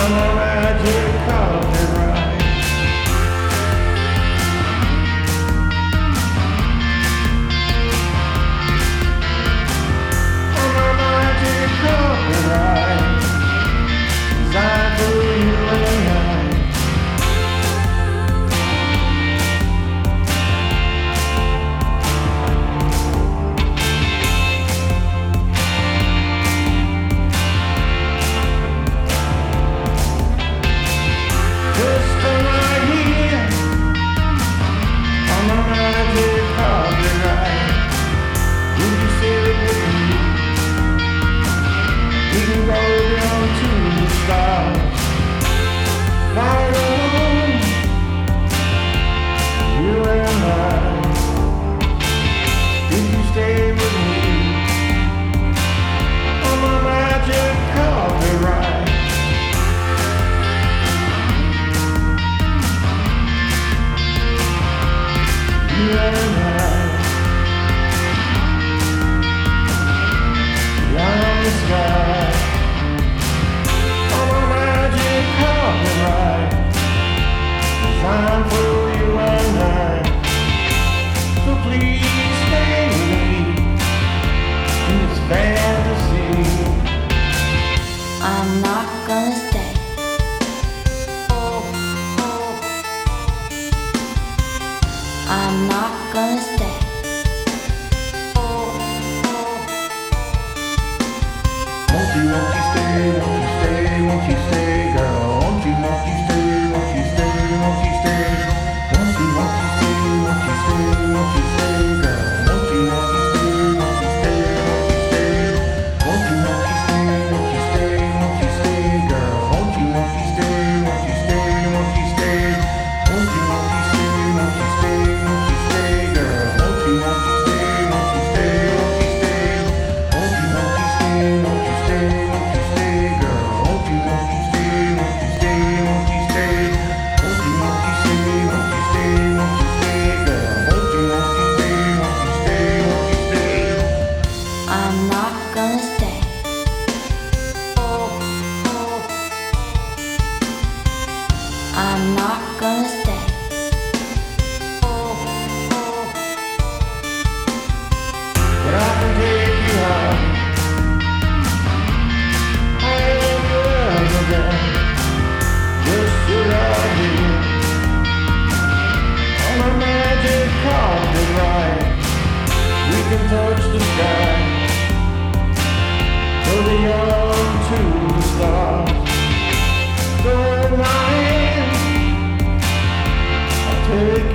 I'm not gonna stay. I'm not gonna stay. Won't you stay, won't you stay, won't you stay, girl? Won't you stay, won't you stay, won't you stay? Won't you stay, won't you stay, won't you stay, girl? Won't you stay, won't you stay, won't you stay? Won't you stay, won't you stay, won't you stay, girl? Won't you stay, won't you stay, won't you stay? Won't you stay, won't you stay, won't you stay, girl? Won't you stay, won't you stay, won't you stay? Won't you stay, won't you stay, won't you stay, girl? Won't you stay, won't you stay, won't you stay? Won't you stay, won't you stay, won't you stay, girl? Won't you stay, won't you stay, won't you stay? I'm not gonna stay. I'm not gonna stay. But I can take you out. I am yours again. Just sit out here on a magic carpet ride. We can touch the sky, go beyond to the stars. So in my hand, I'll take